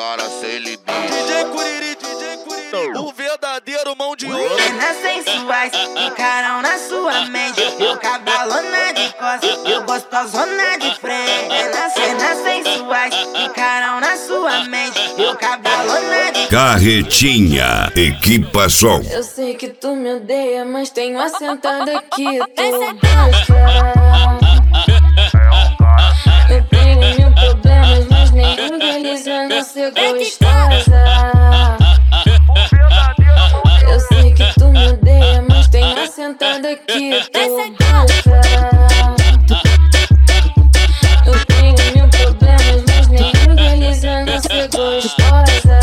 cara sem limite. DJ Curiri, o verdadeiro mão de ouro. Cenas sensuais, ficarão na sua mente. Eu cabalona de costas, eu gostosona de frente. Cenas sensuais, ficarão na sua mente. Eu cabalona de Carretinha, equipa som. Eu sei que tu me odeia, mas tenho assentada aqui. Tu gosta. Eu tenho mil problemas, mas nenhum deles é não ser gostosa. Eu sei que tu me odeia, mas tenho assentada aqui. Tu gosta. Eu tenho mil problemas, mas nenhum deles é não ser gostosa.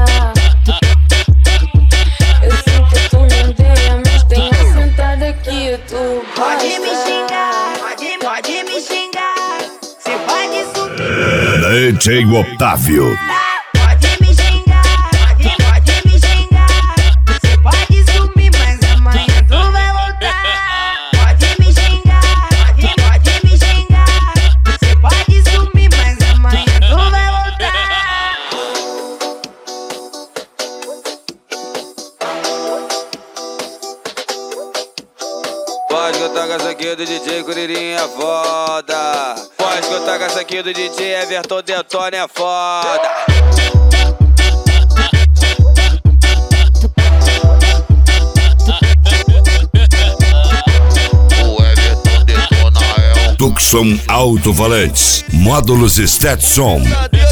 Eu sei que tu me odeia, mas tenho assentada aqui. Tu gosta. Pode me xingar, pode me xingar. Cê pode subir. DJ Otávio. Pode me xingar, pode me xingar. Cê pode sumir, mas amanhã tu vai voltar. Pode me xingar, pode me xingar. Cê pode sumir, mas amanhã tu vai voltar. Pode escutar com essa aqui do DJ Curirinha é foda. Pode escutar com essa aqui do DJ Everton Detone é foda. O Everton detona é um Tucson Alto-Falantes, módulos Stetson.